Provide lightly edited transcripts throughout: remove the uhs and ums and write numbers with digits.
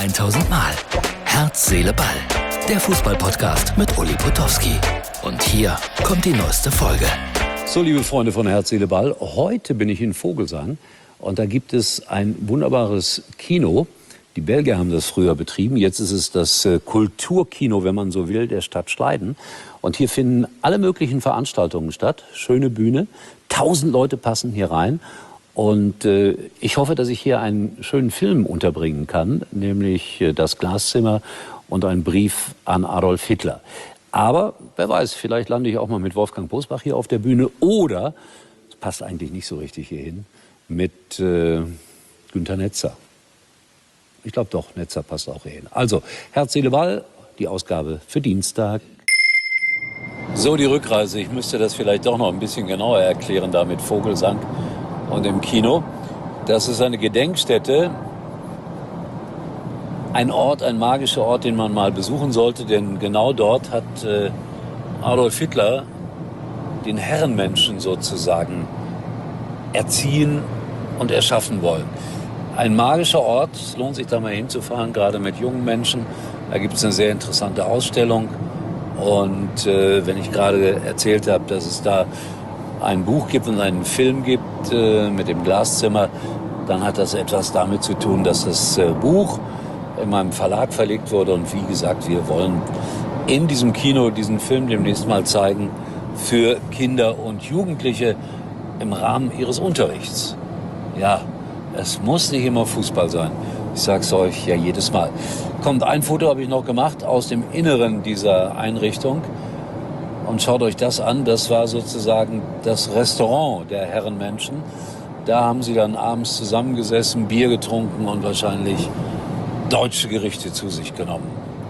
1000 Mal. Herz, Seele, Ball. Der Fußball-Podcast mit Uli Potowski. Und hier kommt die neueste Folge. So, liebe Freunde von Herz, Seele, Ball. Heute bin ich in Vogelsang und da gibt es ein wunderbares Kino. Die Belgier haben das früher betrieben. Jetzt ist es das Kulturkino, wenn man so will, der Stadt Schleiden. Und hier finden alle möglichen Veranstaltungen statt. Schöne Bühne. 1000 Leute passen hier rein. Und ich hoffe, dass ich hier einen schönen Film unterbringen kann, nämlich Das Glaszimmer und einen Brief an Adolf Hitler. Aber wer weiß, vielleicht lande ich auch mal mit Wolfgang Bosbach hier auf der Bühne oder, das passt eigentlich nicht so richtig hier hin, mit Günter Netzer. Ich glaube doch, Netzer passt auch hier hin. Also, Herz, Seele, Ball, die Ausgabe für Dienstag. So, die Rückreise. Ich müsste das vielleicht doch noch ein bisschen genauer erklären, da mit Vogelsang und im Kino. Das ist eine Gedenkstätte, ein Ort, ein magischer Ort, den man mal besuchen sollte, denn genau dort hat Adolf Hitler den Herrenmenschen sozusagen erziehen und erschaffen wollen. Ein magischer Ort, es lohnt sich da mal hinzufahren, gerade mit jungen Menschen. Da gibt es eine sehr interessante Ausstellung. Und wenn ich gerade erzählt habe, dass es da ein Buch gibt und einen Film gibt mit dem Glaszimmer, dann hat das etwas damit zu tun, dass das Buch in meinem Verlag verlegt wurde. Und wie gesagt, wir wollen in diesem Kino diesen Film demnächst mal zeigen für Kinder und Jugendliche im Rahmen ihres Unterrichts. Ja, es muss nicht immer Fußball sein. Ich sag's euch ja jedes Mal. Kommt, ein Foto habe ich noch gemacht aus dem Inneren dieser Einrichtung. Und schaut euch das an. Das war sozusagen das Restaurant der Herrenmenschen. Da haben sie dann abends zusammengesessen, Bier getrunken und wahrscheinlich deutsche Gerichte zu sich genommen.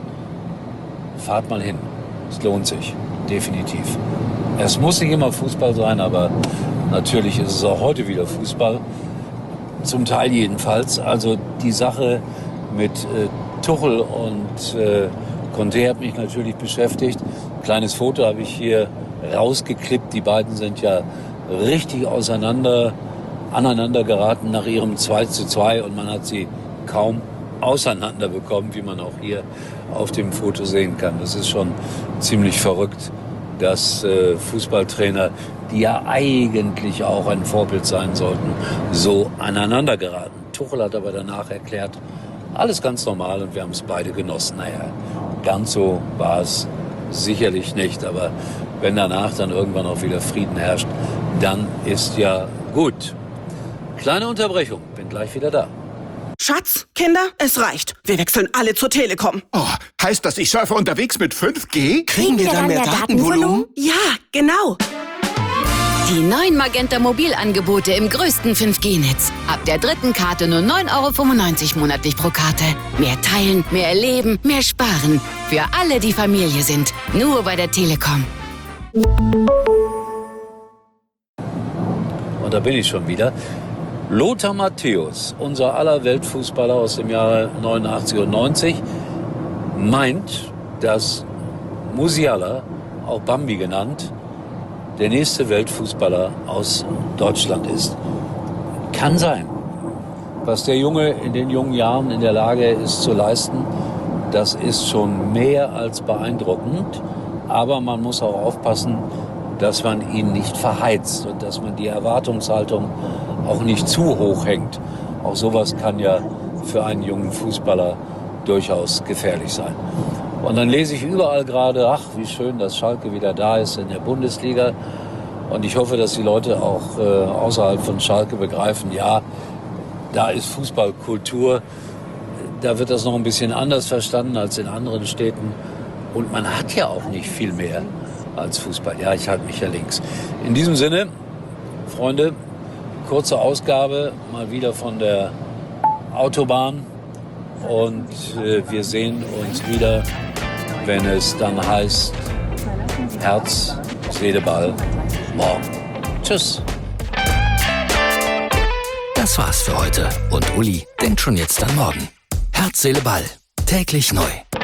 Fahrt mal hin. Es lohnt sich. Definitiv. Es muss nicht immer Fußball sein, aber natürlich ist es auch heute wieder Fußball. Zum Teil jedenfalls. Also die Sache mit Tuchel und Conte hat mich natürlich beschäftigt. Kleines Foto habe ich hier rausgeklippt. Die beiden sind ja richtig aneinander geraten nach ihrem 2:2 und man hat sie kaum auseinander bekommen, wie man auch hier auf dem Foto sehen kann. Das ist schon ziemlich verrückt, dass Fußballtrainer, die ja eigentlich auch ein Vorbild sein sollten, so aneinander geraten. Tuchel hat aber danach erklärt, alles ganz normal und wir haben es beide genossen. Naja, ganz so war es sicherlich nicht, aber wenn danach dann irgendwann auch wieder Frieden herrscht, dann ist ja gut. Kleine Unterbrechung, bin gleich wieder da. Schatz, Kinder, es reicht. Wir wechseln alle zur Telekom. Oh, heißt das, ich surfe unterwegs mit 5G? Kriegen wir dann mehr Datenvolumen? Ja, genau. Die neuen Magenta Mobilangebote im größten 5G-Netz. Ab der dritten Karte nur 9,95 € monatlich pro Karte. Mehr teilen, mehr erleben, mehr sparen. Für alle, die Familie sind. Nur bei der Telekom. Und da bin ich schon wieder. Lothar Matthäus, unser aller Weltfußballer aus dem Jahre 89 und 90, meint, dass Musiala, auch Bambi genannt, der nächste Weltfußballer aus Deutschland ist. Kann sein. Was der Junge in den jungen Jahren in der Lage ist zu leisten, das ist schon mehr als beeindruckend. Aber man muss auch aufpassen, dass man ihn nicht verheizt und dass man die Erwartungshaltung auch nicht zu hoch hängt. Auch sowas kann ja für einen jungen Fußballer durchaus gefährlich sein. Und dann lese ich überall gerade, ach, wie schön, dass Schalke wieder da ist in der Bundesliga. Und ich hoffe, dass die Leute auch außerhalb von Schalke begreifen, ja, da ist Fußballkultur. Da wird das noch ein bisschen anders verstanden als in anderen Städten. Und man hat ja auch nicht viel mehr als Fußball. Ja, ich halte mich ja links. In diesem Sinne, Freunde, kurze Ausgabe, mal wieder von der Autobahn. Und wir sehen uns wieder, wenn es dann heißt Herz, Seele, Ball, morgen. Tschüss. Das war's für heute. Und Uli denkt schon jetzt an morgen. Herz, Seele, Ball. Täglich neu.